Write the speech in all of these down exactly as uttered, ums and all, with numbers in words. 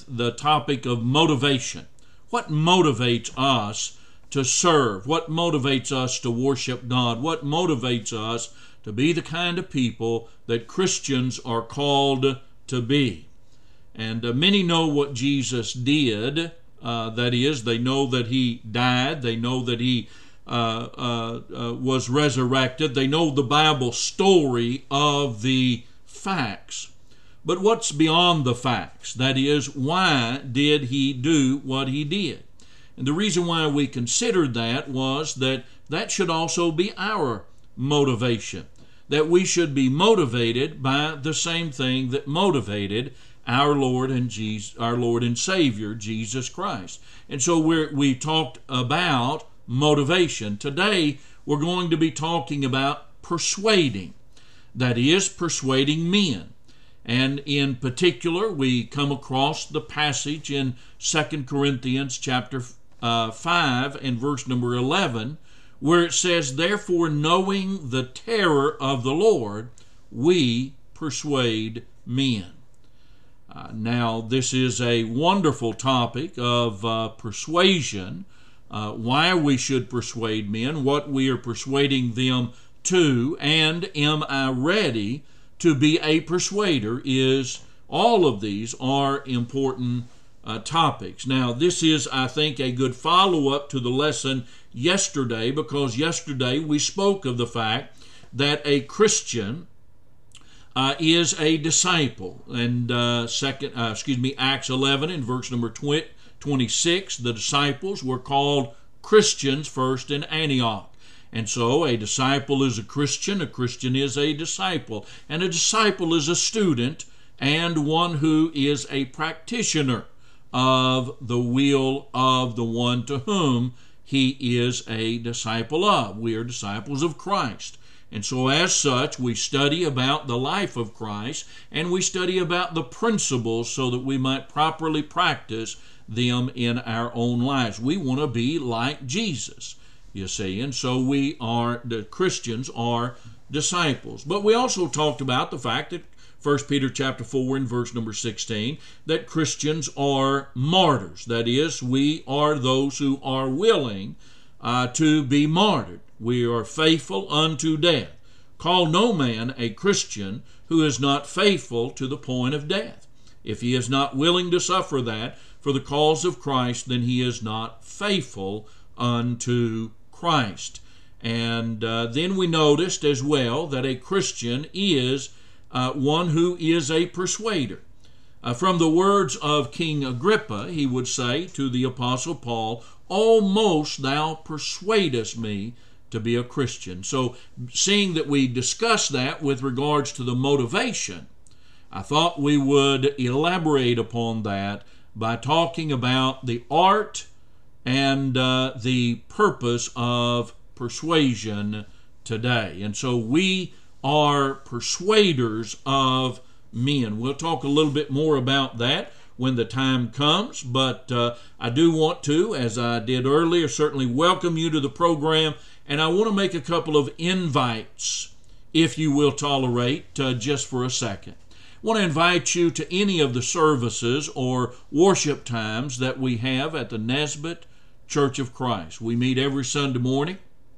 with the topic of motivation. What motivates us to serve? What motivates us to worship God? What motivates us to be the kind of people that Christians are called to be? And uh, many know what Jesus did. Uh, that is, they know that he died. They know that he uh, uh, uh, was resurrected. They know the Bible story of the facts. But what's beyond the facts? That is, why did he do what he did? And the reason why we considered that was that that should also be our motivation. That we should be motivated by the same thing that motivated our Lord and Jesus, our Lord and Savior, Jesus Christ. And so we're, we talked about motivation. Today, we're going to be talking about persuading. That is, persuading men. And in particular, we come across the passage in Second Corinthians chapter uh, five and verse number eleven, where it says, "Therefore, knowing the terror of the Lord, we persuade men." Uh, now, this is a wonderful topic of uh, persuasion, uh, why we should persuade men, what we are persuading them to, and am I ready to be a persuader? Is all of these are important uh, topics. Now, this is, I think, a good follow-up to the lesson yesterday, because yesterday we spoke of the fact that a Christian uh, is a disciple. And uh, second, uh, excuse me, Acts eleven in verse number twenty-six, the disciples were called Christians first in Antioch. And so a disciple is a Christian, a Christian is a disciple, and a disciple is a student and one who is a practitioner of the will of the one to whom he is a disciple of. We are disciples of Christ. And so as such, we study about the life of Christ, and we study about the principles so that we might properly practice them in our own lives. We want to be like Jesus, you see, and so we are, the Christians are disciples. But we also talked about the fact that First Peter chapter four and verse number sixteen, that Christians are martyrs. That is, we are those who are willing uh, to be martyred. We are faithful unto death. Call no man a Christian who is not faithful to the point of death. If he is not willing to suffer that for the cause of Christ, then he is not faithful unto Christ. And uh, then we noticed as well that a Christian is uh, one who is a persuader. Uh, from the words of King Agrippa, he would say to the Apostle Paul, "Almost thou persuadest me to be a Christian." So, seeing that we discussed that with regards to the motivation, I thought we would elaborate upon that by talking about the art and uh, the purpose of persuasion today. And so we are persuaders of men. We'll talk a little bit more about that when the time comes, but uh, I do want to, as I did earlier, certainly welcome you to the program, and I want to make a couple of invites, if you will tolerate, uh, just for a second. I want to invite you to any of the services or worship times that we have at the Nesbitt Church of Christ. We meet every Sunday morning,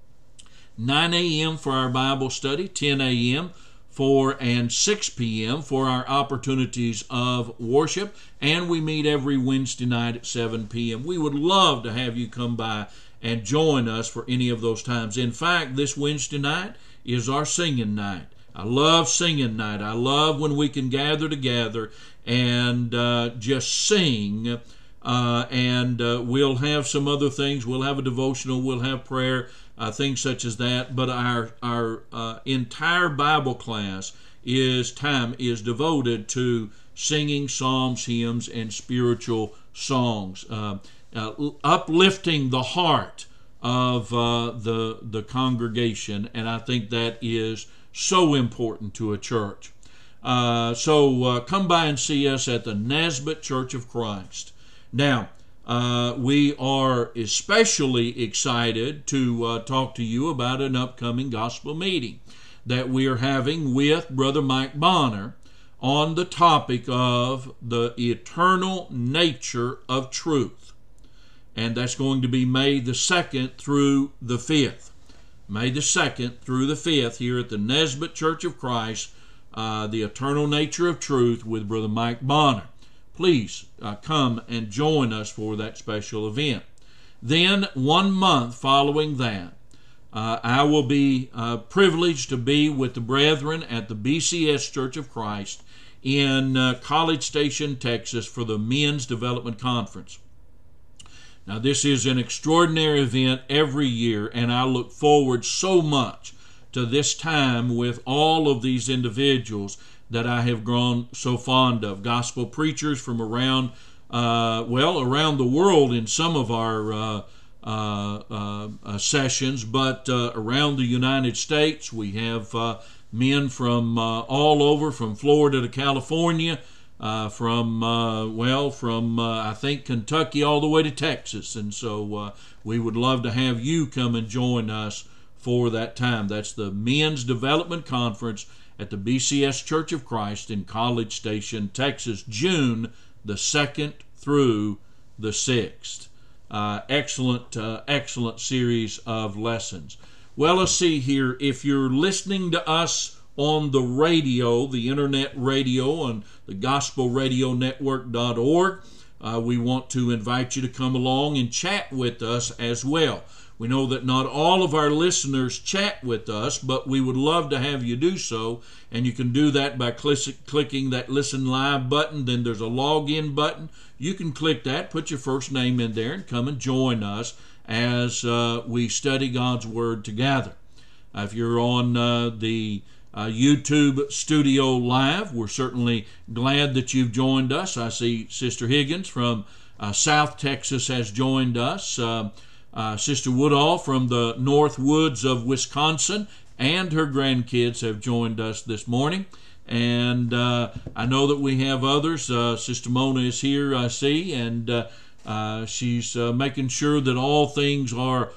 nine a.m. for our Bible study, ten a.m. for and six p.m. for our opportunities of worship, and we meet every Wednesday night at seven p.m. We would love to have you come by and join us for any of those times. In fact, this Wednesday night is our singing night. I love singing night. I love when we can gather together and uh, just sing. Uh, and uh, we'll have some other things. We'll have a devotional. We'll have prayer, uh, things such as that. But our our uh, entire Bible class is time is devoted to singing psalms, hymns, and spiritual songs, uh, uh, uplifting the heart of uh, the the congregation. And I think that is so important to a church. Uh, so uh, come by and see us at the Nesbitt Church of Christ. Now, uh, we are especially excited to uh, talk to you about an upcoming gospel meeting that we are having with Brother Mike Bonner on the topic of the eternal nature of truth. And that's going to be May the second through the fifth. May the second through the fifth here at the Nesbitt Church of Christ, uh, the eternal nature of truth with Brother Mike Bonner. Please uh, come and join us for that special event. Then, one month following that, uh, I will be uh, privileged to be with the brethren at the B C S Church of Christ in uh, College Station, Texas for the Men's Development Conference. Now, this is an extraordinary event every year, and I look forward so much to this time with all of these individuals that I have grown so fond of. Gospel preachers from around, uh, well, around the world in some of our uh, uh, uh, uh, sessions, but uh, around the United States, we have uh, men from uh, all over, from Florida to California, uh, from, uh, well, from, uh, I think, Kentucky all the way to Texas. And so uh, we would love to have you come and join us for that time. That's the Men's Development Conference at the B C S Church of Christ in College Station, Texas, June the second through the sixth. Uh, excellent, uh, excellent series of lessons. Well, let's see here. If you're listening to us on the radio, the internet radio on the gospel radio network dot org, uh, we want to invite you to come along and chat with us as well. We know that not all of our listeners chat with us, but we would love to have you do so, and you can do that by click, clicking that Listen Live button. Then there's a login button. You can click that, put your first name in there, and come and join us as uh, we study God's Word together. Uh, if you're on uh, the uh, YouTube studio live, we're certainly glad that you've joined us. I see Sister Higgins from uh, South Texas has joined us. Uh, Uh, Sister Woodall from the North Woods of Wisconsin and her grandkids have joined us this morning. And uh, I know that we have others. Uh, Sister Mona is here, I see, and uh, uh, she's uh, making sure that all things are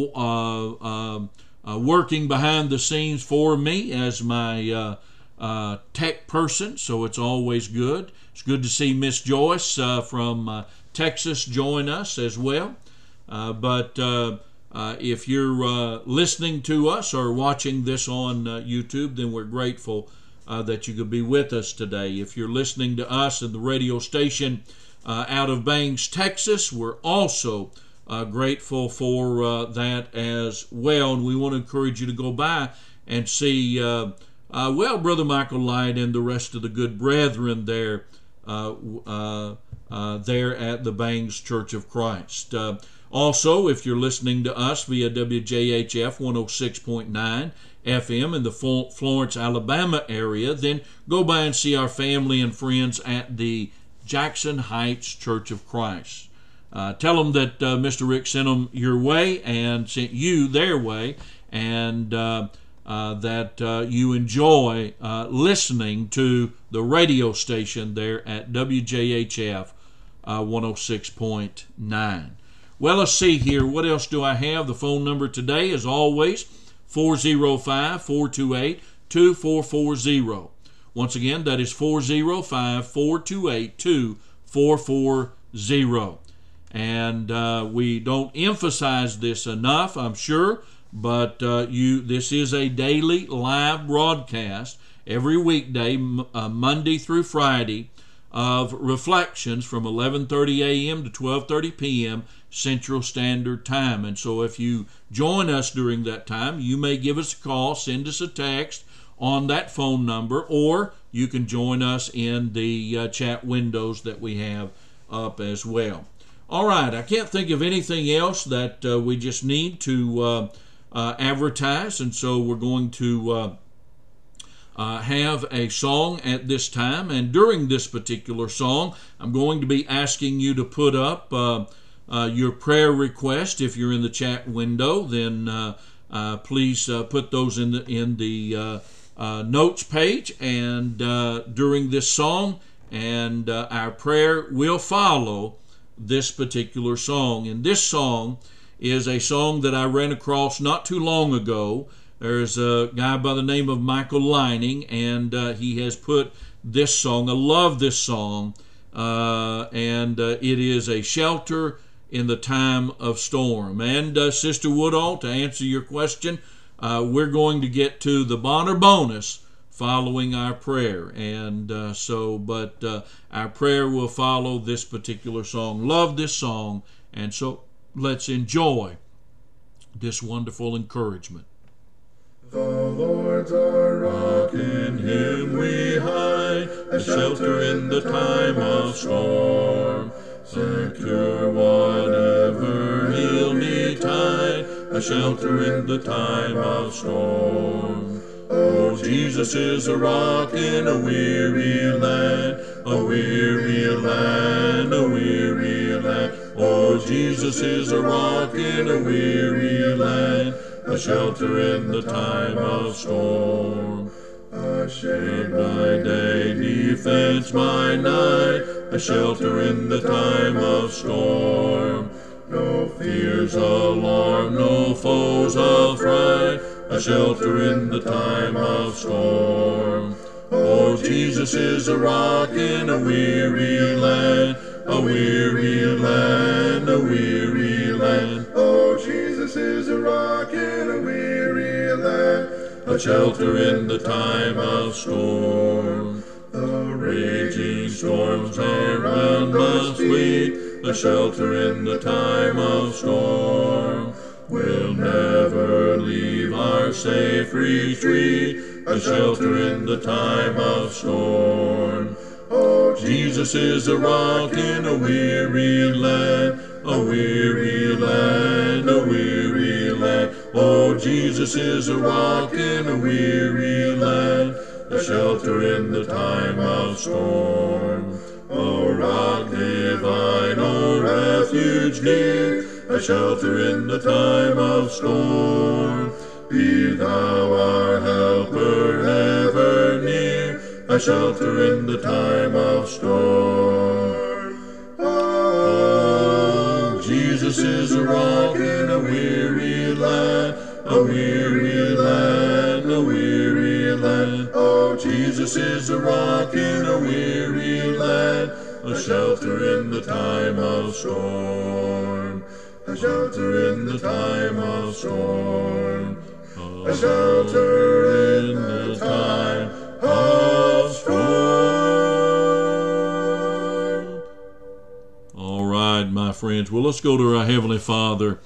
uh, uh, uh, working behind the scenes for me as my uh, uh, tech person, so it's always good. It's good to see Miss Joyce uh, from uh, Texas join us as well. Uh, but uh, uh, if you're uh, listening to us or watching this on uh, YouTube, then we're grateful uh, that you could be with us today. If you're listening to us in the radio station uh, out of Bangs, Texas, we're also uh, grateful for uh, that as well. And we want to encourage you to go by and see, uh, uh, well, Brother Michael Light and the rest of the good brethren there, uh, uh, uh, there at the Bangs Church of Christ. Uh, Also, if you're listening to us via W J H F one oh six point nine F M in the Florence, Alabama area, then go by and see our family and friends at the Jackson Heights Church of Christ. Uh, tell them that uh, Mister Rick sent them your way and sent you their way, and uh, uh, that uh, you enjoy uh, listening to the radio station there at W J H F uh, one oh six point nine. Well, let's see here. What else do I have? The phone number today, as always, four oh five, four two eight, two four four zero. Once again, that is four oh five, four two eight, two four four zero. And uh, we don't emphasize this enough, I'm sure, but uh, you. This is a daily live broadcast every weekday, uh, Monday through Friday, of reflections from eleven thirty a.m. to twelve thirty p.m. Central Standard Time. And so if you join us during that time, you may give us a call, send us a text on that phone number, or you can join us in the uh, chat windows that we have up as well. All right, I can't think of anything else that uh, we just need to uh, uh, advertise, and so we're going to uh, uh, have a song at this time. And during this particular song, I'm going to be asking you to put up uh, uh, your prayer request. If you're in the chat window, then uh, uh, please uh, put those in the in the uh, uh, notes page. And uh, during this song, and uh, our prayer will follow this particular song. And this song is a song that I ran across not too long ago. There's a guy by the name of Michael Lining, and uh, he has put this song. I love this song, uh, and uh, it is a shelter in the time of storm. And uh, Sister Woodall, to answer your question, uh, we're going to get to the Bonner bonus following our prayer. And uh, so, but uh, our prayer will follow this particular song. Love this song, and so let's enjoy this wonderful encouragement. The Lord's our rock, in Him we hide, a shelter in the time of storm. Secure whatever He'll betide, a shelter in the time of storm. Oh, Jesus is a rock in a weary land, a weary land, a weary land. Oh, Jesus is a rock in a weary land, a shelter in the time of storm. A shade by day, defense by night, a shelter in the time of storm. No fears alarm, no foes affright, a shelter in the time of storm. Oh, Jesus is a rock in a weary land, a weary land, a weary land. Oh, Jesus is a rock in a weary land, a shelter in the time of storm. The raging storms around must flee, a shelter in the time of storm. We'll never leave our safe retreat, a shelter in the time of storm. Oh, Jesus is a rock in a weary land, a weary land, a weary land. Oh, Jesus is a rock in a weary land, a shelter in the time of storm. O rock divine, O refuge near, a shelter in the time of storm. Be thou our helper ever near, a shelter in the time of storm. Oh, Jesus is a rock in a weary land, a weary land, a weary land. Oh, Jesus is a rock in a weary land, a shelter in the time of storm. A shelter in the time of storm. A shelter in the time of storm. All right, my friends. Well, let's go to our Heavenly Father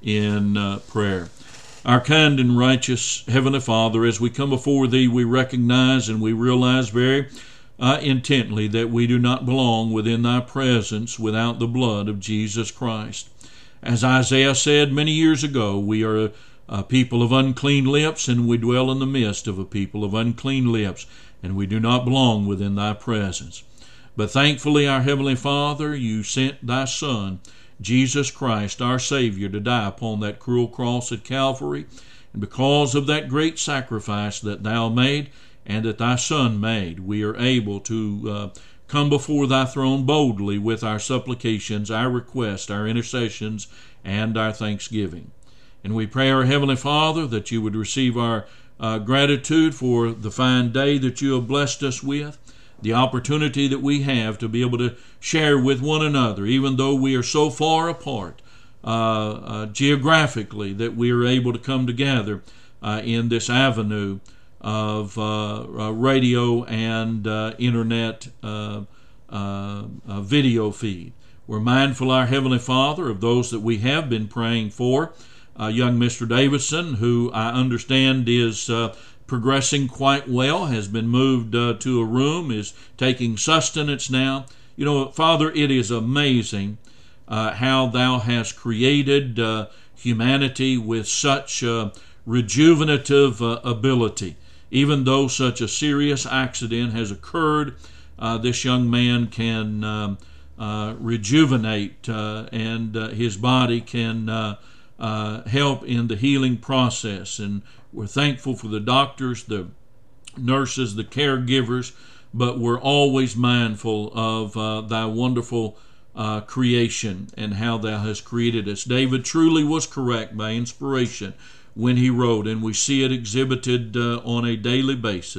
in uh, prayer. Our kind and righteous Heavenly Father, as we come before Thee, we recognize and we realize very uh, intently that we do not belong within Thy presence without the blood of Jesus Christ. As Isaiah said many years ago, we are a, a people of unclean lips, and we dwell in the midst of a people of unclean lips, and we do not belong within Thy presence. But thankfully, our Heavenly Father, You sent Thy Son, Jesus Christ, our Savior, to die upon that cruel cross at Calvary. And because of that great sacrifice that Thou made and that Thy Son made, we are able to uh, come before Thy throne boldly with our supplications, our requests, our intercessions, and our thanksgiving. And we pray, our Heavenly Father, that You would receive our uh, gratitude for the fine day that You have blessed us with, the opportunity that we have to be able to share with one another, even though we are so far apart uh, uh, geographically, that we are able to come together uh, in this avenue of uh, uh, radio and uh, internet uh, uh, uh, video feed. We're mindful, our Heavenly Father, of those that we have been praying for. Uh, young Mister Davidson, who I understand is uh, progressing quite well, has been moved uh, to a room, is taking sustenance now. You know, Father, it is amazing uh, how Thou hast created uh, humanity with such uh, rejuvenative uh, ability. Even though such a serious accident has occurred, uh, this young man can um, uh, rejuvenate uh, and uh, his body can uh, uh, help in the healing process. And we're thankful for the doctors, the nurses, the caregivers, but we're always mindful of uh, Thy wonderful uh, creation and how Thou hast created us. David truly was correct by inspiration when he wrote, and we see it exhibited uh, on a daily basis,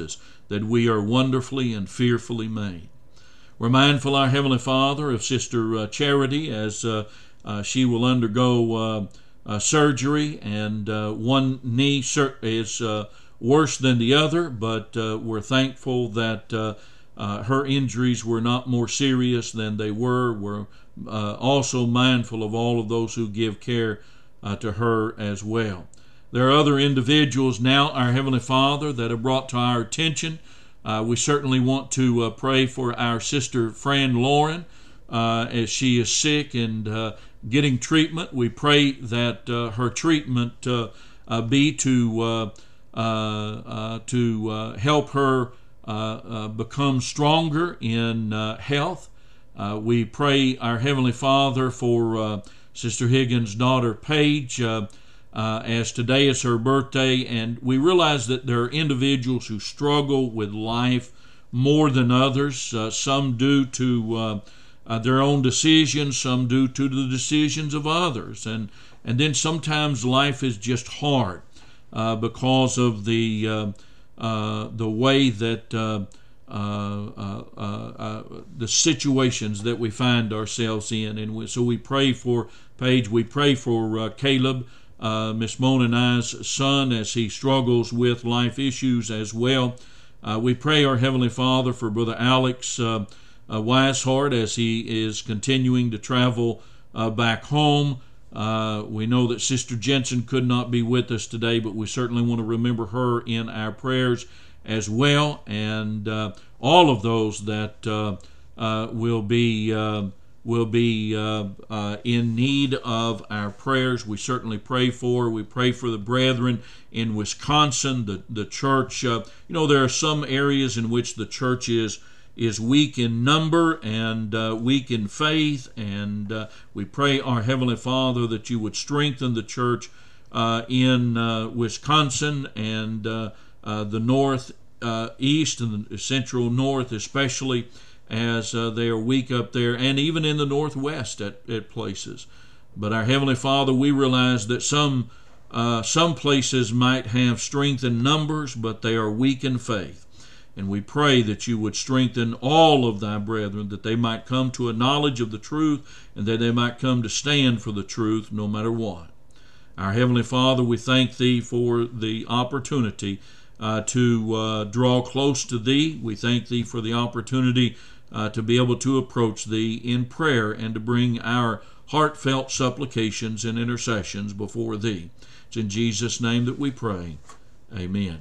that we are wonderfully and fearfully made. We're mindful, our Heavenly Father, of Sister uh, Charity as uh, uh, she will undergo uh, uh, surgery, and uh, one knee is uh, worse than the other, but uh, we're thankful that uh, uh, her injuries were not more serious than they were. We're uh, also mindful of all of those who give care uh, to her as well. There are other individuals now, our Heavenly Father, that are brought to our attention. Uh, we certainly want to uh, pray for our sister friend Lauren uh, as she is sick and uh, getting treatment. We pray that uh, her treatment uh, uh, be to uh, uh, uh, to uh, help her uh, uh, become stronger in uh, health. Uh, we pray, our Heavenly Father, for uh, Sister Higgins' daughter Paige, uh, Uh, as today is her birthday, and we realize that there are individuals who struggle with life more than others, uh, some due to uh, uh, their own decisions, some due to the decisions of others, and and then sometimes life is just hard uh, because of the uh, uh, the way that uh, uh, uh, uh, uh, the situations that we find ourselves in, and we, so we pray for Paige, we pray for uh, Caleb, Uh, Miss Mona and I's son, as he struggles with life issues as well. Uh, we pray, our Heavenly Father, for Brother Alex uh, uh, Weishart as he is continuing to travel uh, back home. Uh, we know that Sister Jensen could not be with us today, but we certainly want to remember her in our prayers as well, and uh, all of those that uh, uh, will be uh, will be uh, uh, in need of our prayers. We certainly pray for. We pray for the brethren in Wisconsin, the, the church. Uh, you know, there are some areas in which the church is is weak in number and uh, weak in faith, and uh, we pray, our Heavenly Father, that you would strengthen the church uh, in uh, Wisconsin and uh, uh, the north, uh, east, and the central north especially, as uh, they are weak up there, and even in the northwest at, at places. But our Heavenly Father, we realize that some uh, some places might have strength in numbers, but they are weak in faith. And we pray that you would strengthen all of thy brethren, that they might come to a knowledge of the truth, and that they might come to stand for the truth no matter what. Our Heavenly Father, we thank thee for the opportunity uh, to uh, draw close to thee. We thank thee for the opportunity Uh, to be able to approach thee in prayer and to bring our heartfelt supplications and intercessions before thee. It's in Jesus' name that we pray. Amen.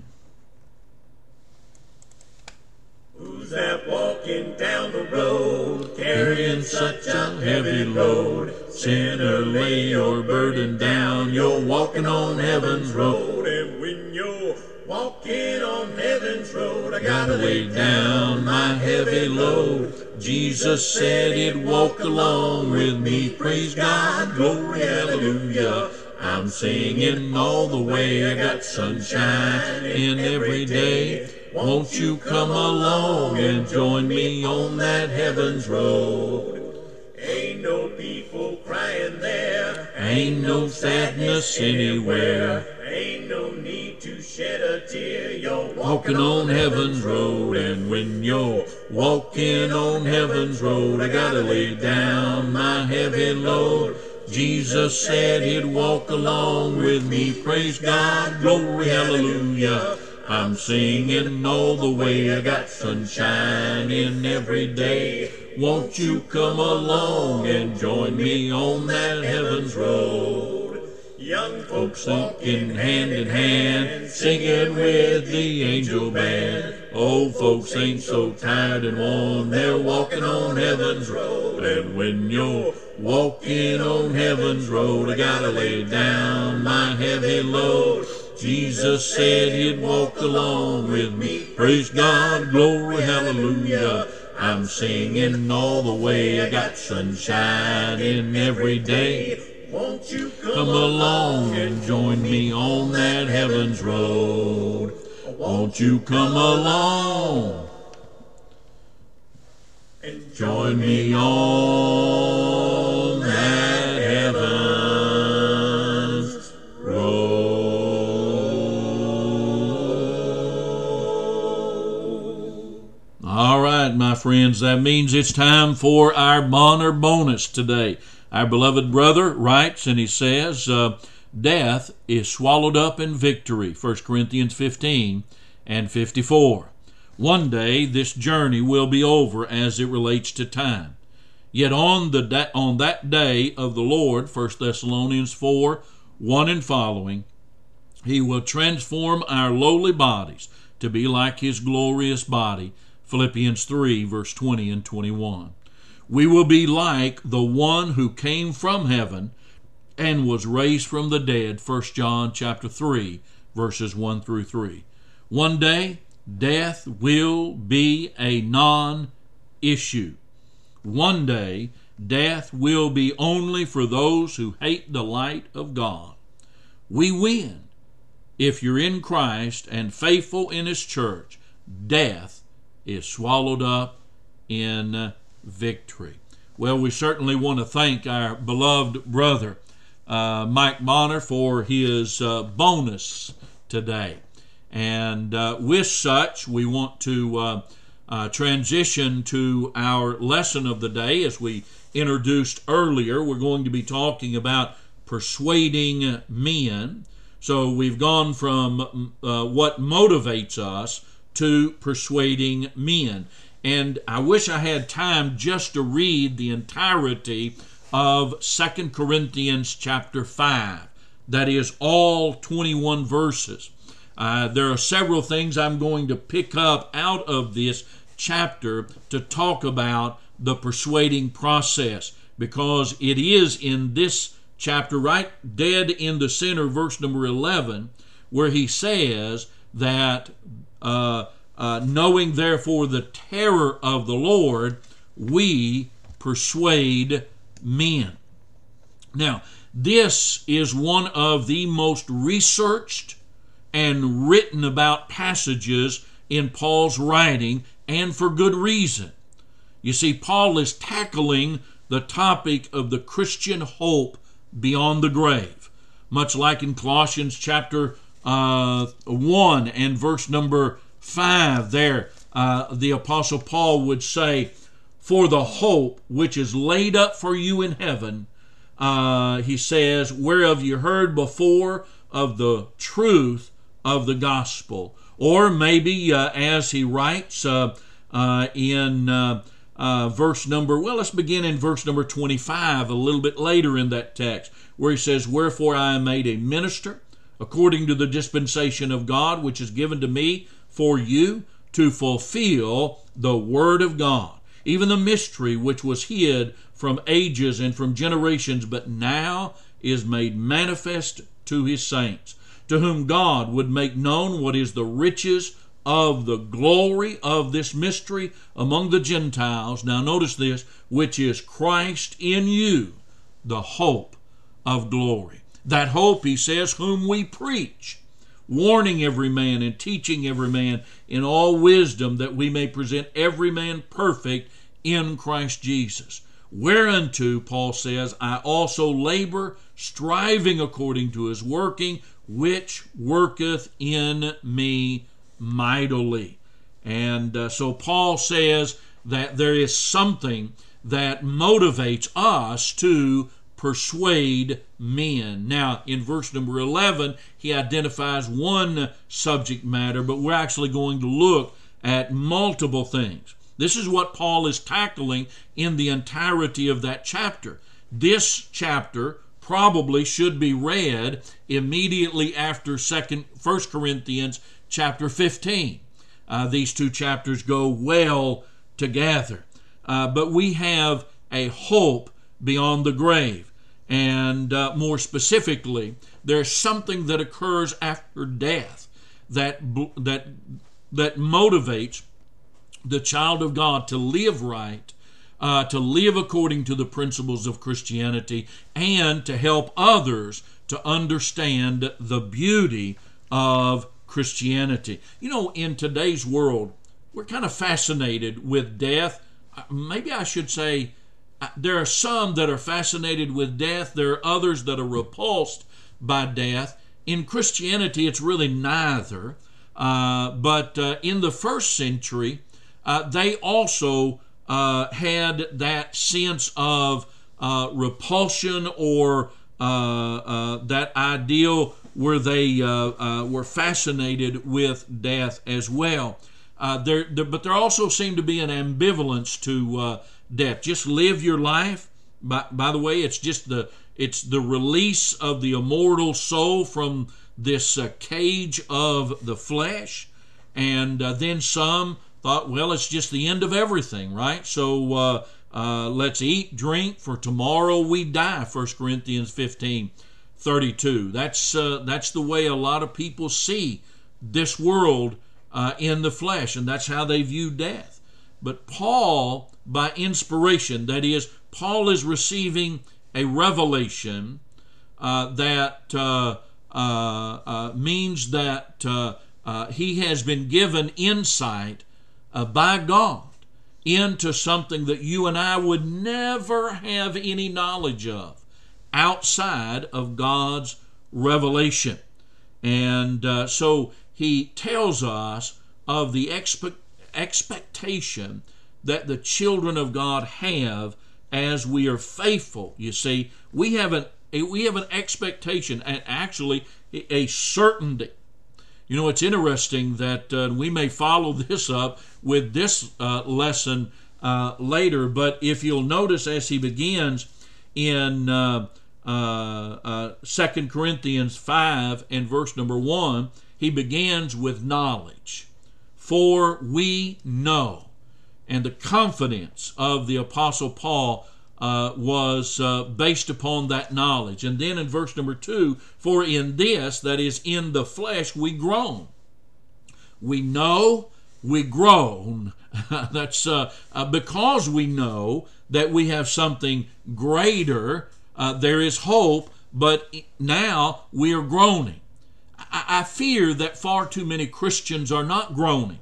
Who's that walking down the road, carrying such a heavy load? Sinner, lay your burden down, you're walking on heaven's road. And when you're walking on heaven's road, I gotta lay down my heavy load. Jesus said he'd walk along with me. Praise God, glory, hallelujah. I'm singing all the way. I got sunshine in every day. Won't you come along and join me on that heaven's road? Ain't no people crying there, ain't no sadness anywhere, ain't no need to shed a tear. You're walking on heaven's road, and when you're walking on heaven's road, I gotta lay down my heavy load. Jesus said he'd walk along with me. Praise God, glory, hallelujah. I'm singing all the way. I got sunshine in every day. Won't you come along and join me on that heaven's road? Young folks walking hand in hand, singing with the angel band. Old folks ain't so tired and worn, they're walking on heaven's road. And when you're walking on heaven's road, I gotta lay down my heavy load. Jesus said he'd walk along with me. Praise God, glory, hallelujah. I'm singing all the way. I got sunshine in every day. Won't you come along and join me on that heaven's road? Won't you come along and join me on that heaven's road? friends, that means it's time for our Bonner bonus today. Our beloved brother writes and he says, uh, death is swallowed up in victory, First Corinthians fifteen and fifty-four. One day this journey will be over as it relates to time. Yet on the da- on that day of the Lord, First Thessalonians four, one and following, he will transform our lowly bodies to be like his glorious body, Philippians three, verse twenty and twenty-one. We will be like the one who came from heaven and was raised from the dead, First John chapter three, verses one through three. One day, death will be a non-issue. One day, death will be only for those who hate the light of God. We win. If you're in Christ and faithful in his church, death is swallowed up in victory. Well, we certainly want to thank our beloved brother, uh, Mike Bonner, for his uh, bonus today. And uh, with such, we want to uh, uh, transition to our lesson of the day. As we introduced earlier, we're going to be talking about persuading men. So we've gone from uh, what motivates us to persuading men. And I wish I had time just to read the entirety of Second Corinthians chapter five. That is all twenty-one verses. Uh, there are several things I'm going to pick up out of this chapter to talk about the persuading process, because it is in this chapter, right dead in the center, verse number eleven, where he says that uh, uh, knowing therefore the terror of the Lord, we persuade men. Now, this is one of the most researched and written about passages in Paul's writing, and for good reason. You see, Paul is tackling the topic of the Christian hope beyond the grave, much like in Colossians chapter uh, one and verse number five there, uh, the Apostle Paul would say, for the hope which is laid up for you in heaven, uh, he says, whereof you heard before of the truth of the gospel. Or maybe uh, as he writes uh, uh, in uh, uh, verse number, well, let's begin in verse number twenty-five, a little bit later in that text, where he says, wherefore I am made a minister according to the dispensation of God, which is given to me for you to fulfill the word of God, even the mystery which was hid from ages and from generations, but now is made manifest to his saints, to whom God would make known what is the riches of the glory of this mystery among the Gentiles. Now notice this, which is Christ in you, the hope of glory. That hope, he says, whom we preach, warning every man and teaching every man in all wisdom, that we may present every man perfect in Christ Jesus. Whereunto, Paul says, I also labor, striving according to his working, which worketh in me mightily. And uh, so Paul says that there is something that motivates us to persuade men. Now, in verse number eleven, he identifies one subject matter, but we're actually going to look at multiple things. This is what Paul is tackling in the entirety of that chapter. This chapter probably should be read immediately after Second, First Corinthians chapter fifteen. Uh, these two chapters go well together. Uh, but we have a hope beyond the grave. And uh, more specifically, there's something that occurs after death that that that motivates the child of God to live right, uh, to live according to the principles of Christianity, and to help others to understand the beauty of Christianity. You know, in today's world, we're kind of fascinated with death. Maybe I should say, there are some that are fascinated with death. There are others that are repulsed by death. In Christianity, it's really neither. Uh, but uh, in the first century, uh, they also uh, had that sense of uh, repulsion or uh, uh, that ideal where they uh, uh, were fascinated with death as well. Uh, there, there, but there also seemed to be an ambivalence to uh, death. Just live your life. By, by the way, it's just the it's the release of the immortal soul from this uh, cage of the flesh. And uh, then some thought, well, it's just the end of everything, right? So uh, uh, let's eat, drink, for tomorrow we die, First Corinthians fifteen thirty-two. That's, uh, that's the way a lot of people see this world uh, in the flesh, and that's how they view death. But Paul, by inspiration, that is, Paul is receiving a revelation uh, that uh, uh, uh, means that uh, uh, he has been given insight uh, by God into something that you and I would never have any knowledge of outside of God's revelation. And uh, so he tells us of the expe- expectation that the children of God have as we are faithful. You see, we have an we have an expectation, and actually a certainty. You know, it's interesting that uh, we may follow this up with this uh, lesson uh, later, but if you'll notice as he begins in uh, uh, uh, Second Corinthians five and verse number one, he begins with knowledge. For we know. And the confidence of the Apostle Paul uh, was uh, based upon that knowledge. And then in verse number two, for in this, that is in the flesh, we groan. We know, we groan. That's uh, uh, because we know that we have something greater. Uh, there is hope, but now we are groaning. I, I fear that far too many Christians are not groaning.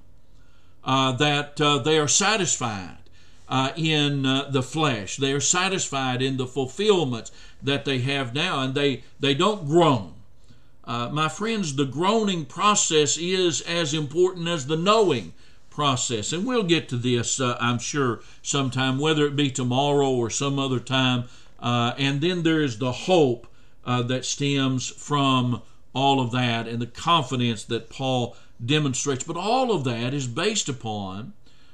Uh, that uh, they are satisfied uh, in uh, the flesh. They are satisfied in the fulfillments that they have now, and they, they don't groan. Uh, my friends, the groaning process is as important as the knowing process. And we'll get to this, uh, I'm sure, sometime, whether it be tomorrow or some other time. Uh, and then there is the hope uh, that stems from all of that and the confidence that Paul demonstrates. But all of that is based upon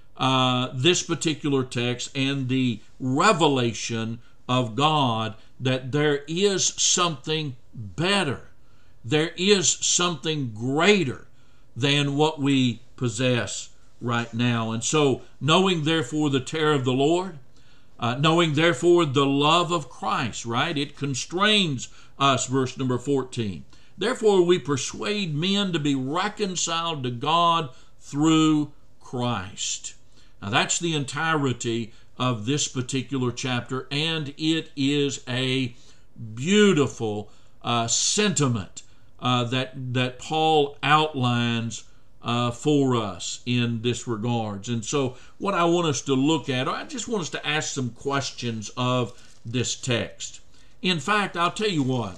uh, this particular text and the revelation of God that there is something better. There is something greater than what we possess right now. And so, knowing therefore the terror of the Lord, uh, knowing therefore the love of Christ, right? It constrains us, verse number fourteen. Therefore, we persuade men to be reconciled to God through Christ. Now, that's the entirety of this particular chapter, and it is a beautiful uh, sentiment uh, that that Paul outlines uh, for us in this regards. And so, what I want us to look at, I just want us to ask some questions of this text. In fact, I'll tell you what.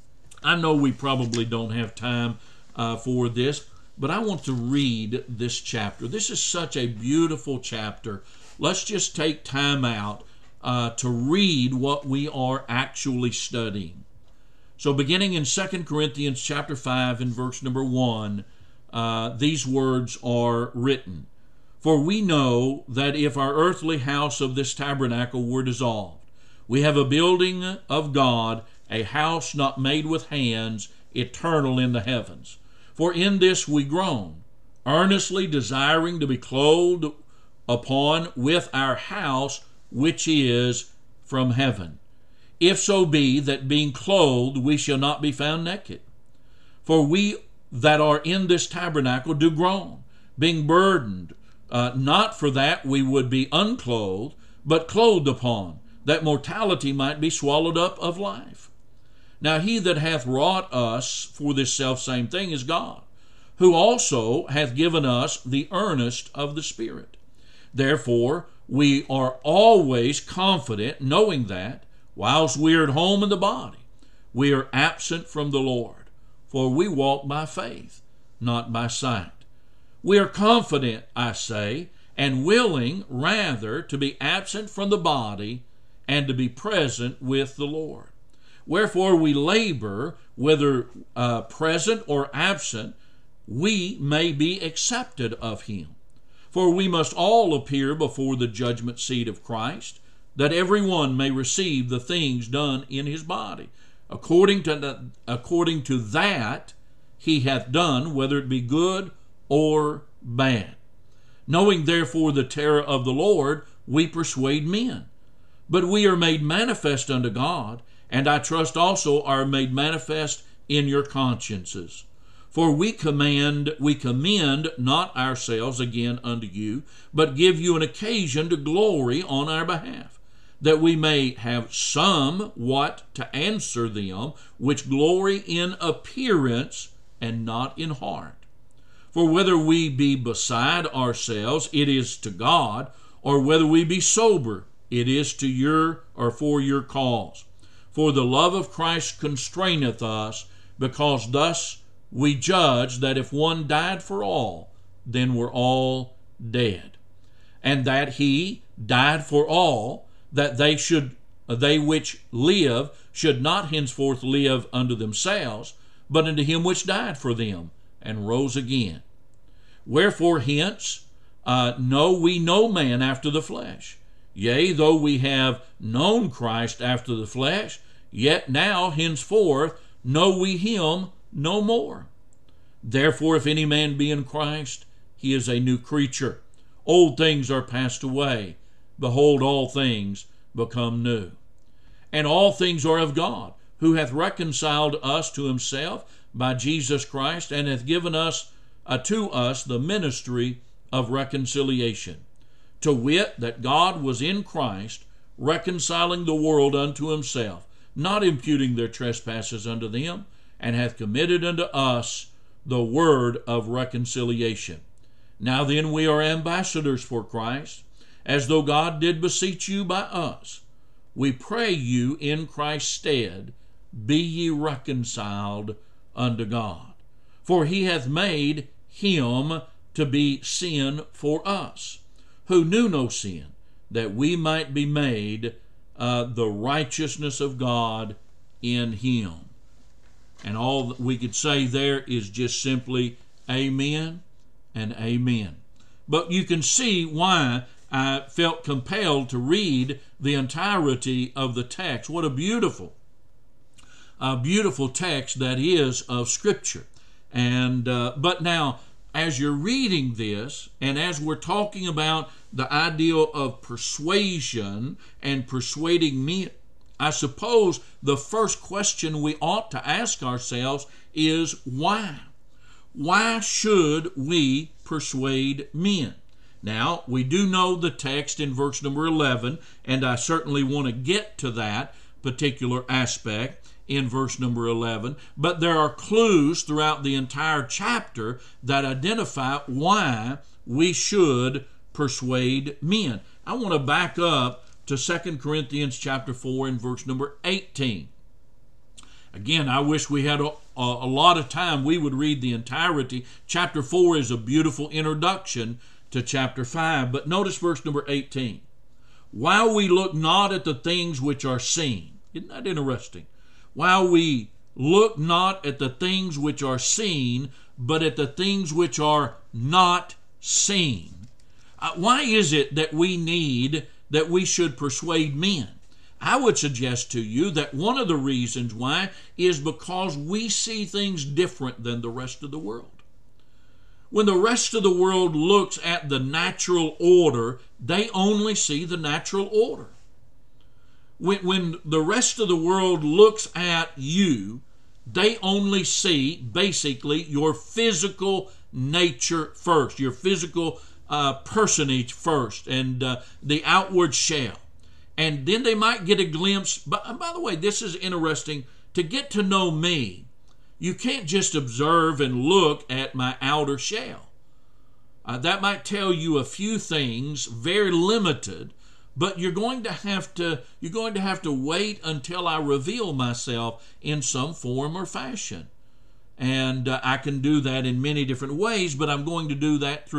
I know we probably don't have time uh, for this, but I want to read this chapter. This is such a beautiful chapter. Let's just take time out uh, to read what we are actually studying. So beginning in Second Corinthians chapter five and verse number one, uh, these words are written. For we know that if our earthly house of this tabernacle were dissolved, we have a building of God, a house not made with hands, eternal in the heavens. For in this we groan, earnestly desiring to be clothed upon with our house which is from heaven. If so be that being clothed we shall not be found naked. For we that are in this tabernacle do groan, being burdened, uh, not for that we would be unclothed, but clothed upon, that mortality might be swallowed up of life. Now he that hath wrought us for this selfsame thing is God, who also hath given us the earnest of the Spirit. Therefore we are always confident, knowing that, whilst we are at home in the body, we are absent from the Lord. For we walk by faith, not by sight. We are confident, I say, and willing rather to be absent from the body and to be present with the Lord. Wherefore we labor, whether uh, present or absent, we may be accepted of him. For we must all appear before the judgment seat of Christ, that every one may receive the things done in his body, according to, the, according to that he hath done, whether it be good or bad. Knowing therefore the terror of the Lord, we persuade men. But we are made manifest unto God, and I trust also are made manifest in your consciences. For we command, we commend not ourselves again unto you, but give you an occasion to glory on our behalf, that we may have somewhat to answer them which glory in appearance and not in heart. For whether we be beside ourselves, it is to God, or whether we be sober, it is to your or for your cause. For the love of Christ constraineth us, because thus we judge that if one died for all, then we're all dead. And that he died for all, that they should they which live should not henceforth live unto themselves, but unto him which died for them, and rose again. Wherefore hence uh, know we no man after the flesh. Yea, though we have known Christ after the flesh, yet now henceforth know we him no more. Therefore, if any man be in Christ, he is a new creature. Old things are passed away. Behold, all things become new. And all things are of God, who hath reconciled us to himself by Jesus Christ, and hath given us uh, to us the ministry of reconciliation. To wit, that God was in Christ, reconciling the world unto himself, not imputing their trespasses unto them, and hath committed unto us the word of reconciliation. Now then we are ambassadors for Christ, as though God did beseech you by us. We pray you in Christ's stead, be ye reconciled unto God. For he hath made him to be sin for us, who knew no sin, that we might be made uh, the righteousness of God in him. And all that we could say there is just simply amen and amen. But you can see why I felt compelled to read the entirety of the text. What a beautiful, a beautiful text that is of Scripture. And uh, but now, as you're reading this, and as we're talking about the idea of persuasion and persuading men, I suppose the first question we ought to ask ourselves is why? Why should we persuade men? Now, we do know the text in verse number eleven, and I certainly want to get to that particular aspect in verse number eleven, but there are clues throughout the entire chapter that identify why we should persuade men. I want to back up to Second Corinthians chapter four and verse number eighteen. Again, I wish we had a, a, a lot of time. We would read the entirety. Chapter four is a beautiful introduction to chapter five. But notice verse number eighteen. While we look not at the things which are seen. Isn't that interesting? While we look not at the things which are seen, but at the things which are not seen. Uh, why is it that we need, that we should persuade men? I would suggest to you that one of the reasons why is because we see things different than the rest of the world. When the rest of the world looks at the natural order, they only see the natural order. When, when the rest of the world looks at you, they only see basically your physical nature first, your physical uh, personage first, and uh, the outward shell. And then they might get a glimpse. But by the way, this is interesting. To get to know me, you can't just observe and look at my outer shell. Uh, that might tell you a few things, very limited, but you're going to have to you're going to have to wait until I reveal myself in some form or fashion. And uh, I can do that in many different ways, but I'm going to do that through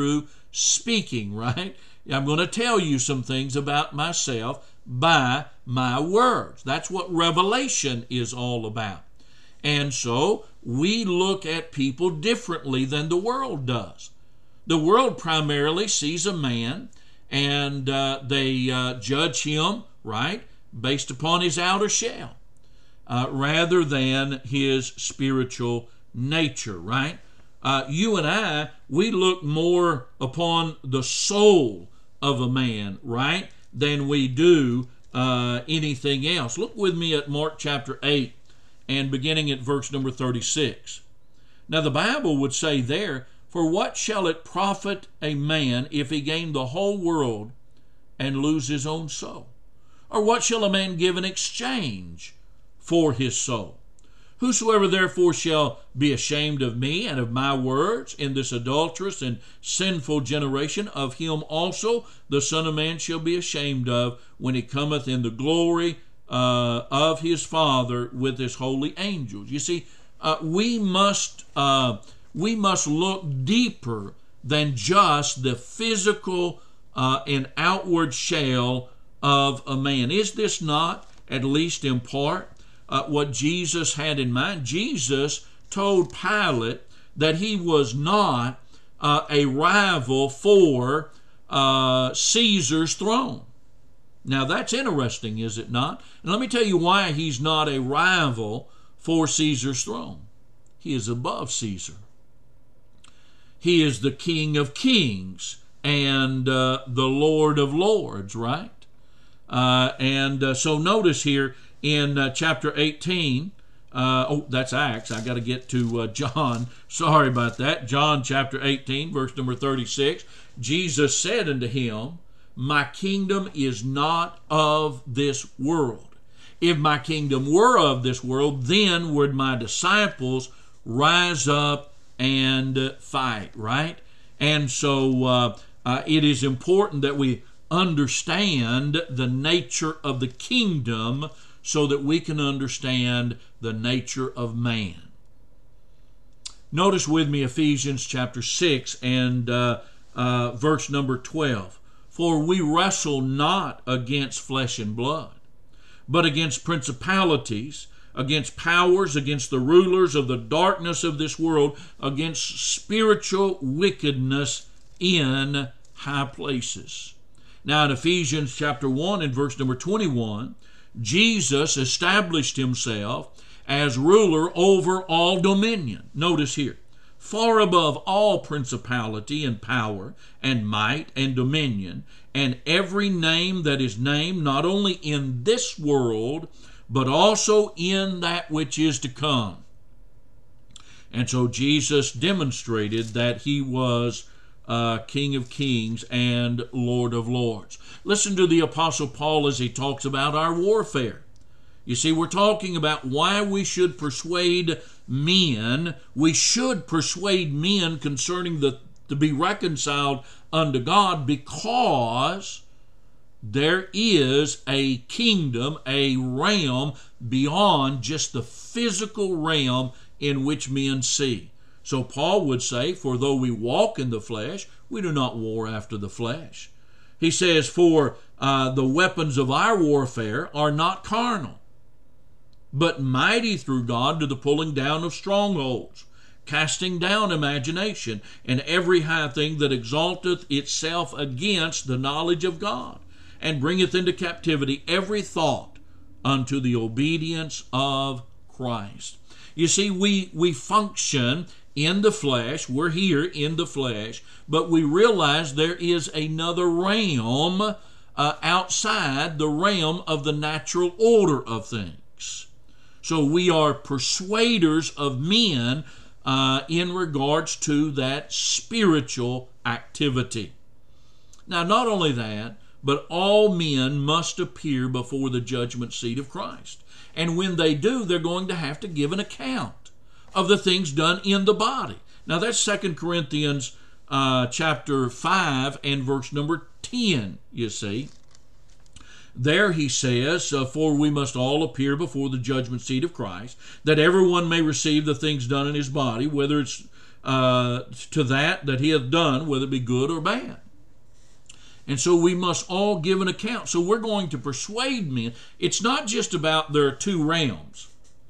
speaking, right? I'm going to tell you some things about myself by my words. That's what revelation is all about. And so we look at people differently than the world does. The world primarily sees a man and uh, they uh, judge him, right, based upon his outer shell, uh, rather than his spiritual nature, right? Uh, you and I, we look more upon the soul of a man, right, than we do uh, anything else. Look with me at Mark chapter eight and beginning at verse number thirty-six. Now the Bible would say there, "For what shall it profit a man if he gain the whole world and lose his own soul? Or what shall a man give in exchange for his soul? Whosoever therefore shall be ashamed of me and of my words in this adulterous and sinful generation, of him also the Son of Man shall be ashamed of when he cometh in the glory uh, of his Father with his holy angels." You see, uh, we must uh, we must look deeper than just the physical uh, and outward shell of a man. Is this not, at least in part, Uh, what Jesus had in mind? Jesus told Pilate that he was not uh, a rival for uh, Caesar's throne. Now that's interesting, is it not? And let me tell you why he's not a rival for Caesar's throne. He is above Caesar. He is the King of Kings and uh, the Lord of Lords, right? Uh, and uh, so notice here, in uh, chapter eighteen, uh, oh, that's Acts. I got to get to uh, John. Sorry about that. John chapter eighteen, verse number thirty-six. Jesus said unto him, "My kingdom is not of this world. If my kingdom were of this world, then would my disciples rise up and uh, fight," right? And so uh, uh, it is important that we understand the nature of the kingdom so that we can understand the nature of man. Notice with me Ephesians chapter six and uh, uh, verse number twelve. "For we wrestle not against flesh and blood, but against principalities, against powers, against the rulers of the darkness of this world, against spiritual wickedness in high places." Now in Ephesians chapter one and verse number twenty-one, Jesus established himself as ruler over all dominion. Notice here, "far above all principality and power and might and dominion, and every name that is named, not only in this world, but also in that which is to come." And so Jesus demonstrated that he was Uh, King of Kings and Lord of Lords. Listen to the Apostle Paul as he talks about our warfare. You see, we're talking about why we should persuade men. We should persuade men concerning the to be reconciled unto God, because there is a kingdom, a realm beyond just the physical realm in which men see. So Paul would say, "For though we walk in the flesh, we do not war after the flesh." He says, "For uh, the weapons of our warfare are not carnal, but mighty through God to the pulling down of strongholds, casting down imagination, and every high thing that exalteth itself against the knowledge of God, and bringeth into captivity every thought unto the obedience of Christ." You see, we, we function in the flesh. We're here in the flesh, but we realize there is another realm uh, outside the realm of the natural order of things. So we are persuaders of men uh, in regards to that spiritual activity. Now, not only that, but all men must appear before the judgment seat of Christ. And when they do, they're going to have to give an account of the things done in the body. Now that's Second Corinthians uh, chapter five and verse number ten, you see. There he says, uh, "For we must all appear before the judgment seat of Christ, that everyone may receive the things done in his body, whether it's uh, to that that he hath done, whether it be good or bad. And so we must all give an account. So we're going to persuade men. It's not just about there are two realms,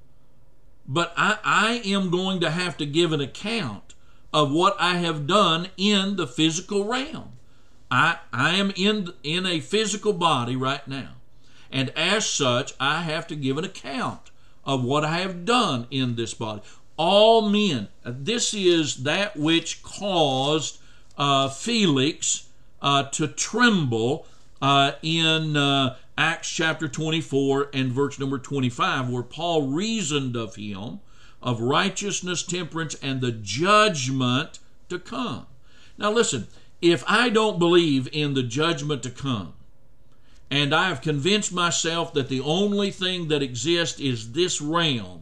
but I, I am going to have to give an account of what I have done in the physical realm. I, I am in, in a physical body right now. And as such, I have to give an account of what I have done in this body. All men. This is that which caused uh, Felix Uh, to tremble uh, in uh, Acts chapter twenty-four and verse number twenty-five, where Paul reasoned of him of righteousness, temperance, and the judgment to come. Now listen, if I don't believe in the judgment to come, and I have convinced myself that the only thing that exists is this realm,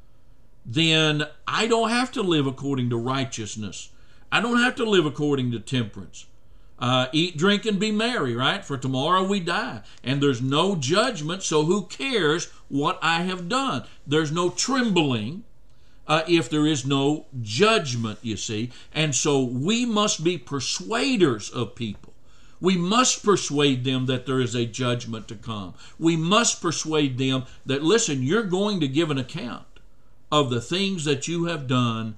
then I don't have to live according to righteousness. I don't have to live according to temperance. Uh, eat, drink, and be merry, right? For tomorrow we die. And there's no judgment, so who cares what I have done? There's no trembling uh, if there is no judgment, you see. And so we must be persuaders of people. We must persuade them that there is a judgment to come. We must persuade them that, listen, you're going to give an account of the things that you have done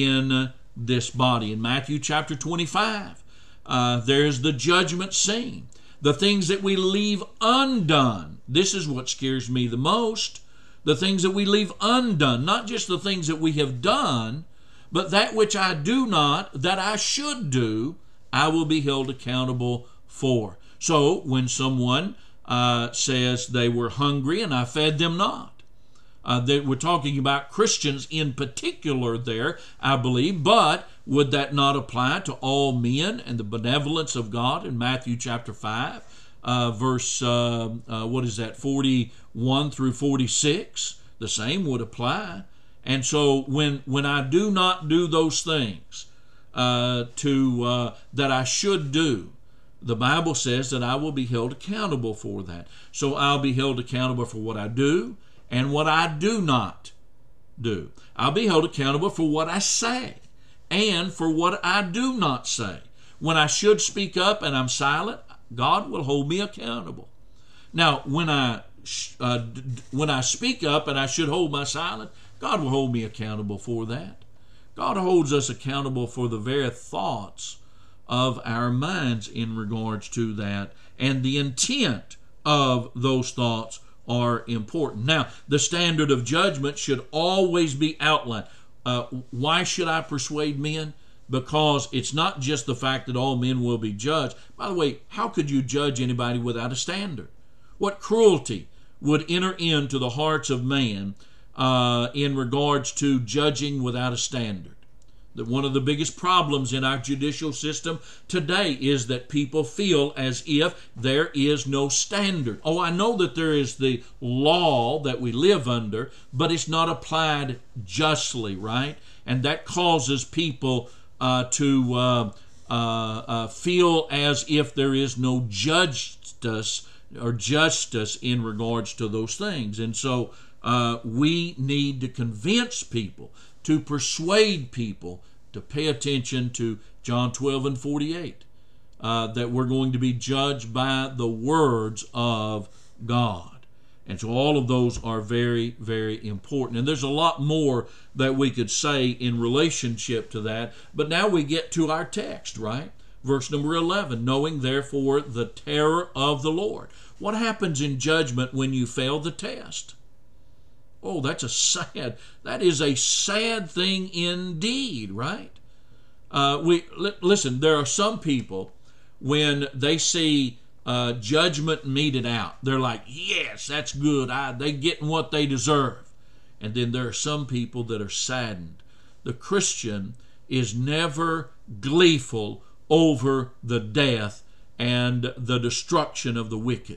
in this body. In Matthew chapter twenty-five, Uh, there's the judgment scene. The things that we leave undone. This is what scares me the most. The things that we leave undone. Not just the things that we have done, but that which I do not, that I should do, I will be held accountable for. So when someone uh, says they were hungry and I fed them not, Uh, that we're talking about Christians in particular there, I believe, but would that not apply to all men and the benevolence of God in Matthew chapter five, uh, verse, uh, uh, what is that, forty-one through forty-six? The same would apply. And so when when I do not do those things uh, to uh, that I should do, the Bible says that I will be held accountable for that. So I'll be held accountable for what I do and what I do not do. I'll be held accountable for what I say and for what I do not say. When I should speak up and I'm silent, God will hold me accountable. Now, when I uh, when I speak up and I should hold my silence, God will hold me accountable for that. God holds us accountable for the very thoughts of our minds in regards to that, and the intent of those thoughts are important. Now, the standard of judgment should always be outlined. Uh, why should I persuade men? Because it's not just the fact that all men will be judged. By the way, how could you judge anybody without a standard? What cruelty would enter into the hearts of man uh, in regards to judging without a standard? That one of the biggest problems in our judicial system today is that people feel as if there is no standard. Oh, I know that there is the law that we live under, but it's not applied justly, right? And that causes people uh, to uh, uh, uh, feel as if there is no justice or justice in regards to those things. And so uh, we need to convince people, to persuade people to pay attention to John twelve and forty-eight, uh, that we're going to be judged by the words of God. And so all of those are very, very important. And there's a lot more that we could say in relationship to that. But now we get to our text, right? Verse number eleven, knowing therefore the terror of the Lord. What happens in judgment when you fail the test? Oh, that's a sad, that is a sad thing indeed, right? Uh, we li- listen, there are some people, when they see uh, judgment meted out, they're like, yes, that's good. I, they're getting what they deserve. And then there are some people that are saddened. The Christian is never gleeful over the death and the destruction of the wicked.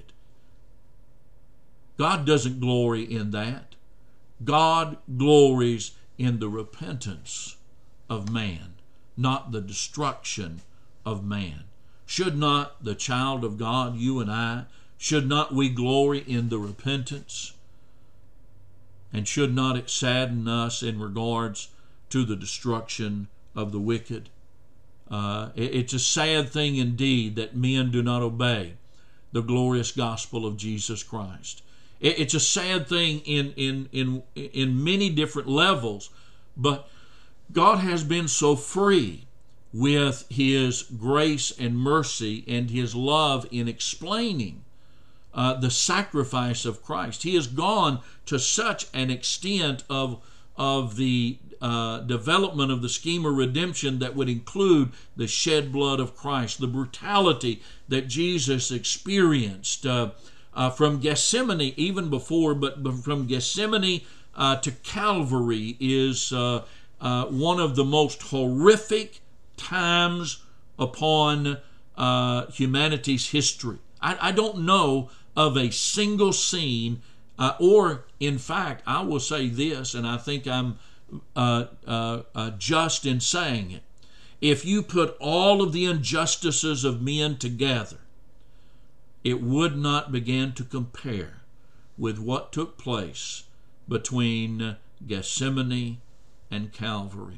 God doesn't glory in that. God glories in the repentance of man, not the destruction of man. Should not the child of God, you and I, should not we glory in the repentance? And should not it sadden us in regards to the destruction of the wicked. Uh, it, it's a sad thing indeed that men do not obey the glorious gospel of Jesus Christ. It, it's a sad thing in, in, in, in many different levels, but God has been so free with His grace and mercy and His love in explaining uh, the sacrifice of Christ. He has gone to such an extent of, of the uh, development of the scheme of redemption that would include the shed blood of Christ, the brutality that Jesus experienced uh, uh, from Gethsemane, even before, but from Gethsemane uh, to Calvary is uh, uh, one of the most horrific times upon uh, humanity's history. I, I don't know of a single scene, uh, or in fact, I will say this, and I think I'm uh, uh, uh, just in saying it. If you put all of the injustices of men together, it would not begin to compare with what took place between Gethsemane and Calvary.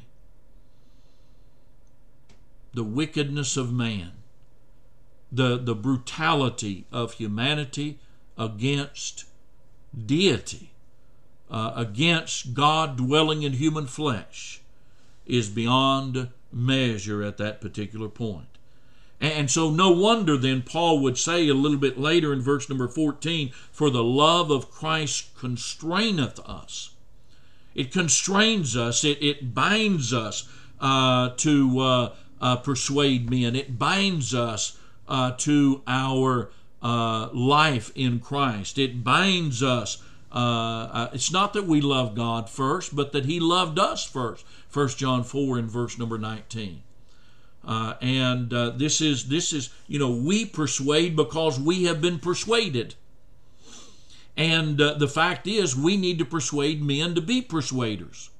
The wickedness of man, the, the brutality of humanity against deity, uh, against God dwelling in human flesh, is beyond measure at that particular point. And so no wonder then Paul would say a little bit later in verse number fourteen, for the love of Christ constraineth us. It constrains us, it, it binds us uh, to uh, uh, persuade men. It binds us uh, to our uh, life in Christ. It binds us. Uh, uh, it's not that we love God first, but that He loved us first. First John four and verse number nineteen. Uh, and uh, this is, this is, you know, we persuade because we have been persuaded. And uh, the fact is, we need to persuade men to be persuaders.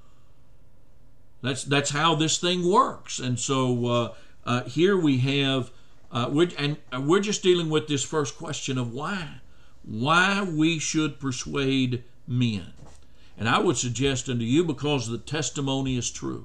That's that's how this thing works. And so uh, uh, here we have, uh, we're, and we're just dealing with this first question of why. Why we should persuade men. And I would suggest unto you, because the testimony is true.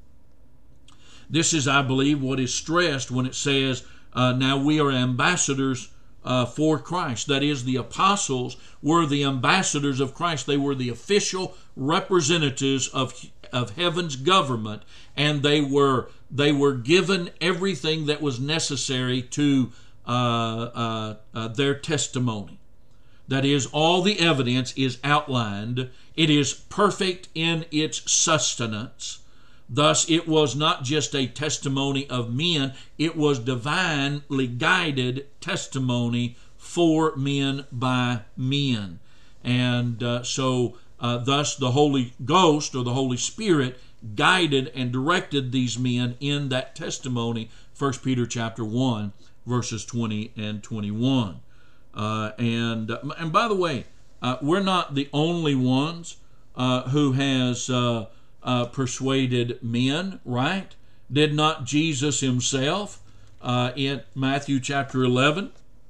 This is, I believe, what is stressed when it says, uh, now we are ambassadors uh, for Christ. That is, the apostles were the ambassadors of Christ. They were the official representatives of, of heaven's government, and they were, they were given everything that was necessary to uh, uh, uh, their testimony. That is, all the evidence is outlined. It is perfect in its sustenance. Thus, it was not just a testimony of men, it was divinely guided testimony for men by men. And uh, so, uh, thus, the Holy Ghost or the Holy Spirit guided and directed these men in that testimony, First Peter chapter one, verses twenty and twenty-one. Uh, and, uh, and by the way, uh, we're not the only ones uh, who has uh, uh, persuaded men, right? Did not Jesus himself uh, in Matthew chapter eleven,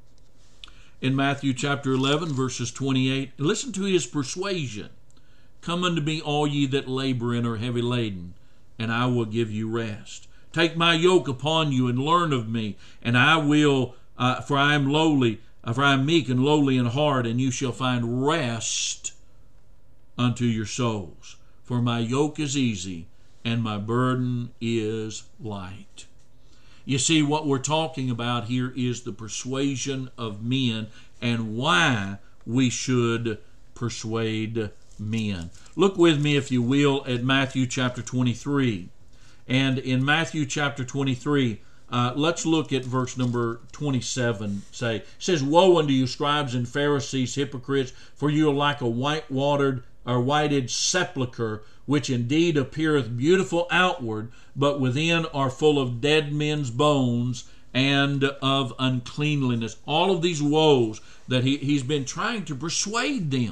in Matthew chapter eleven, verses twenty-eight, listen to his persuasion. Come unto me, all ye that labor and are heavy laden, and I will give you rest. Take my yoke upon you and learn of me, and I will, uh, for I am lowly, For I am meek and lowly in heart, and you shall find rest unto your souls. For my yoke is easy, and my burden is light. You see, what we're talking about here is the persuasion of men and why we should persuade men. Look with me, if you will, at Matthew chapter twenty-three. And in Matthew chapter twenty-three, Uh, let's look at verse number twenty-seven. Say, it says, woe unto you, scribes and Pharisees, hypocrites, for you are like a white-watered or whited sepulchre, which indeed appeareth beautiful outward, but within are full of dead men's bones and of uncleanliness. All of these woes that he, he's been trying to persuade them.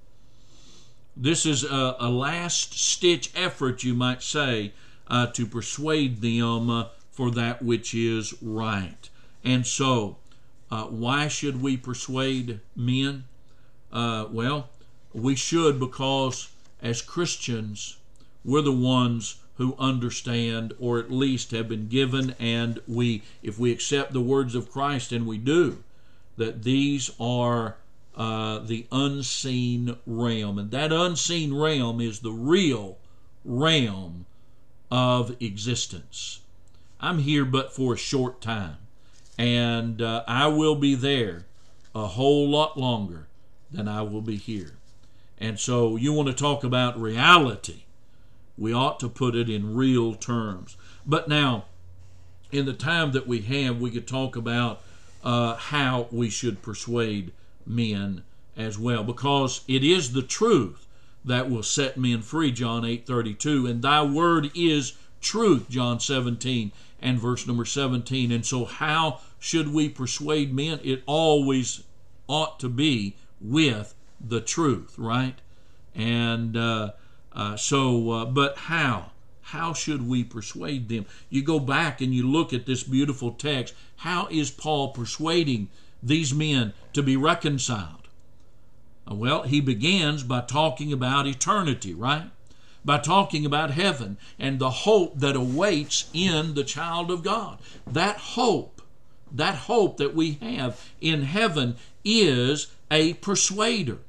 This is a, a last-stitch effort, you might say, uh, to persuade them uh, for that which is right. And so, uh, why should we persuade men? Uh, well, we should because as Christians, we're the ones who understand, or at least have been given, and we, if we accept the words of Christ, and we do, that these are uh, the unseen realm. And that unseen realm is the real realm of existence. I'm here but for a short time, and uh, I will be there a whole lot longer than I will be here. And so you want to talk about reality, we ought to put it in real terms. But now, in the time that we have, we could talk about uh, how we should persuade men as well, because it is the truth that will set men free, John eight thirty-two, and thy word is truth, John seventeen and verse number seventeen. And so how should we persuade men? It always ought to be with the truth, right? And uh, uh, so, uh, but how? How should we persuade them? You go back and you look at this beautiful text. How is Paul persuading these men to be reconciled? Uh, well, he begins by talking about eternity, right? By talking about heaven and the hope that awaits in the child of God. That hope, that hope that we have in heaven is a persuader.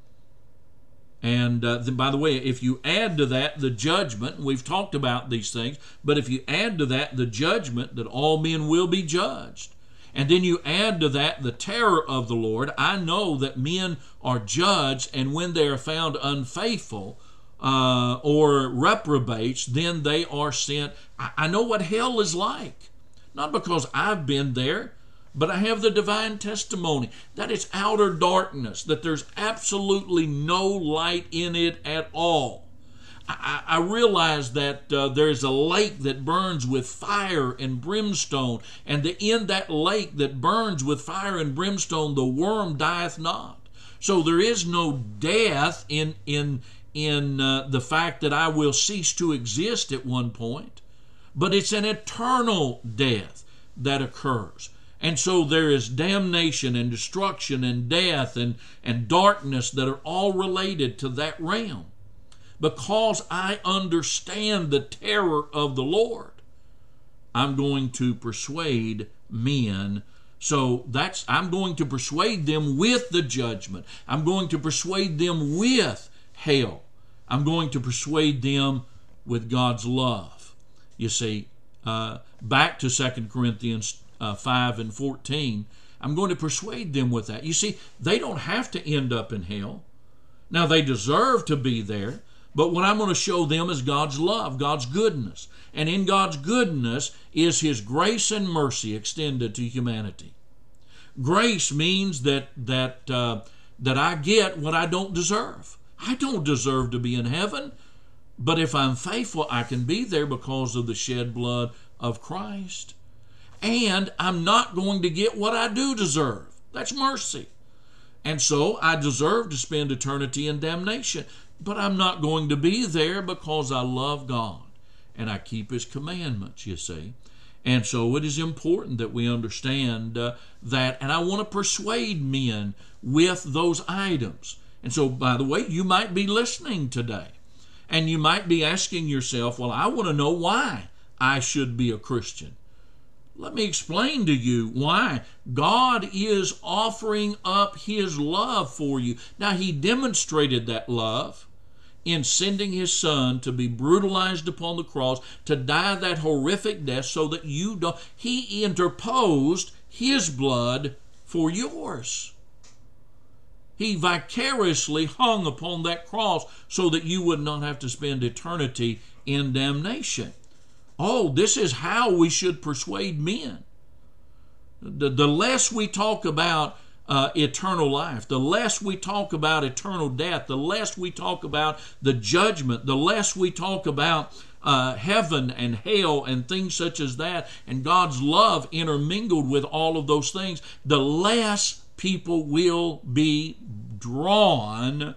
And uh, by the way, if you add to that the judgment, we've talked about these things, but if you add to that the judgment that all men will be judged, and then you add to that the terror of the Lord, I know that men are judged, and when they are found unfaithful uh, or reprobates, then they are sent. I, I know what hell is like, not because I've been there, but I have the divine testimony that it's outer darkness, that there's absolutely no light in it at all. I, I realize that uh, there's a lake that burns with fire and brimstone, and that in that lake that burns with fire and brimstone, the worm dieth not. So there is no death in in in uh, the fact that I will cease to exist at one point, but it's an eternal death that occurs. And so there is damnation and destruction and death and, and darkness that are all related to that realm. Because I understand the terror of the Lord, I'm going to persuade men. So that's I'm going to persuade them with the judgment. I'm going to persuade them with hell. I'm going to persuade them with God's love. You see, uh, back to Second Corinthians Uh, five and fourteen, I'm going to persuade them with that. You see, they don't have to end up in hell. Now, they deserve to be there, but what I'm going to show them is God's love, God's goodness. And in God's goodness is His grace and mercy extended to humanity. Grace means that that uh, that I get what I don't deserve. I don't deserve to be in heaven, but if I'm faithful, I can be there because of the shed blood of Christ. And I'm not going to get what I do deserve. That's mercy. And so I deserve to spend eternity in damnation. But I'm not going to be there because I love God and I keep His commandments, you see. And so it is important that we understand uh, that. And I want to persuade men with those items. And so, by the way, you might be listening today. And you might be asking yourself, well, I want to know why I should be a Christian. Let me explain to you why. God is offering up His love for you. Now, He demonstrated that love in sending His Son to be brutalized upon the cross, to die that horrific death so that you don't. He interposed His blood for yours. He vicariously hung upon that cross so that you would not have to spend eternity in damnation. Oh, this is how we should persuade men. The, the less we talk about uh, eternal life, the less we talk about eternal death, the less we talk about the judgment, the less we talk about uh, heaven and hell and things such as that, and God's love intermingled with all of those things, the less people will be drawn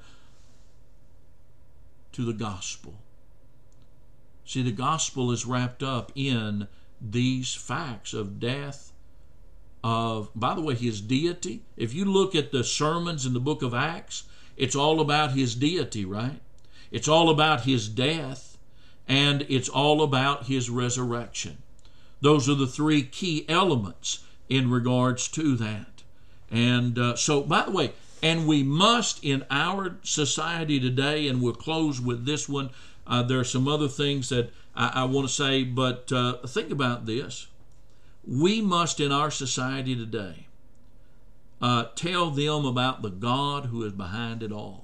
to the gospel. See, the gospel is wrapped up in these facts of death, of, by the way, His deity. If you look at the sermons in the book of Acts, it's all about His deity, right? It's all about His death and it's all about his resurrection. Those are the three key elements in regards to that. And uh, so, by the way, and we must in our society today, and we'll close with this one. Uh, there are some other things that I, I want to say, but uh, think about this. We must in our society today uh, tell them about the God who is behind it all.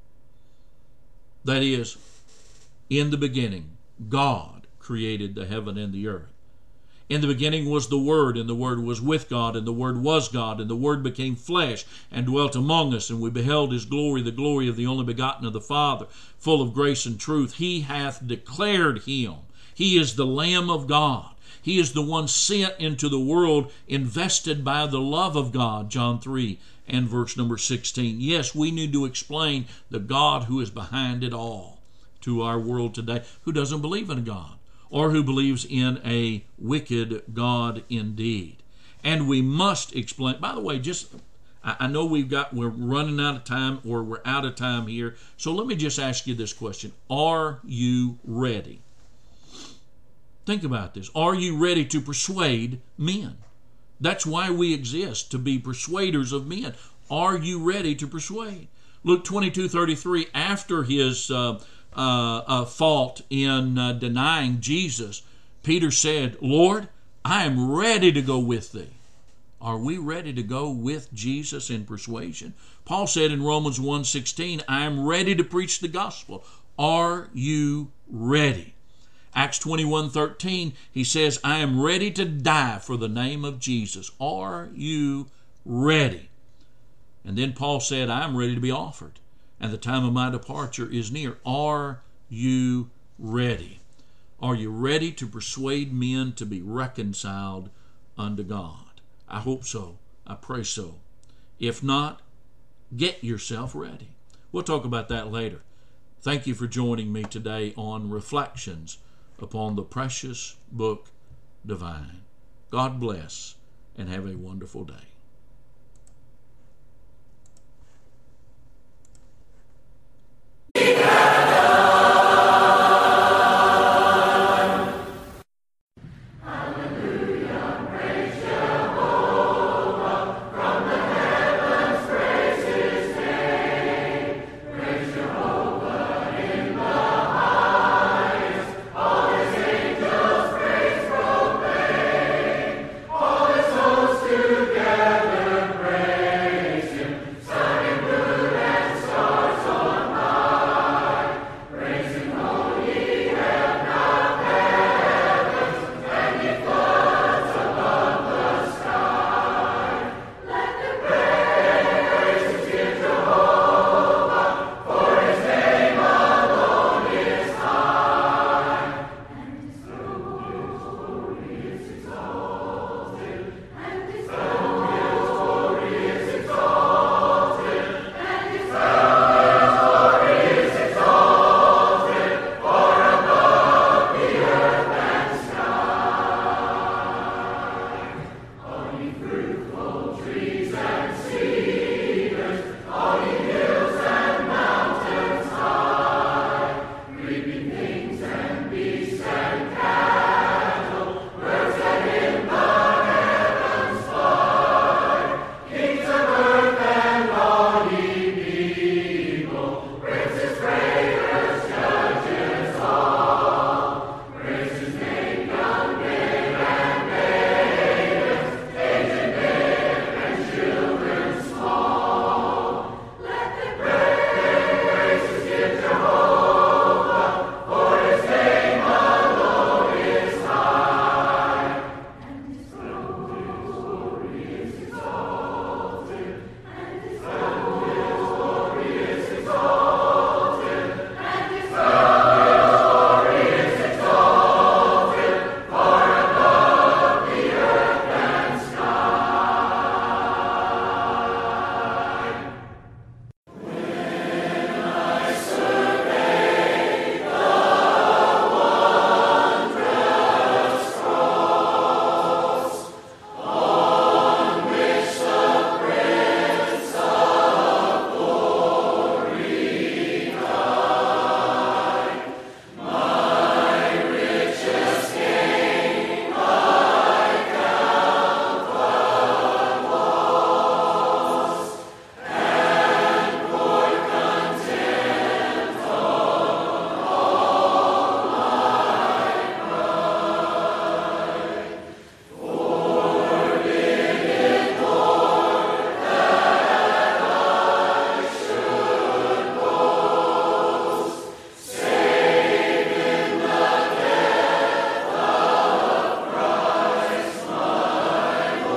That is, in the beginning, God created the heaven and the earth. In the beginning was the Word, and the Word was with God, and the Word was God, and the Word became flesh and dwelt among us, and we beheld his glory, the glory of the only begotten of the Father, full of grace and truth. He hath declared him. He is the Lamb of God. He is the one sent into the world, invested by the love of God, John three and verse number sixteen. Yes, we need to explain the God who is behind it all to our world today, who doesn't believe in a God, or who believes in a wicked God indeed. And we must explain, by the way, just, I know we've got, we're running out of time, or we're out of time here, so let me just ask you this question. Are you ready? Think about this. Are you ready to persuade men? That's why we exist, to be persuaders of men. Are you ready to persuade? Luke twenty-two thirty-three, after his uh, uh, uh, fault in uh, denying Jesus, Peter said, Lord, I am ready to go with thee. Are we ready to go with Jesus in persuasion? Paul said in Romans one sixteen, I am ready to preach the gospel. Are you ready? Acts twenty-one thirteen, he says, I am ready to die for the name of Jesus. Are you ready? And then Paul said, I am ready to be offered, and the time of my departure is near. Are you ready? Are you ready to persuade men to be reconciled unto God? I hope so. I pray so. If not, get yourself ready. We'll talk about that later. Thank you for joining me today on Reflections upon the Precious Book Divine. God bless, and have a wonderful day.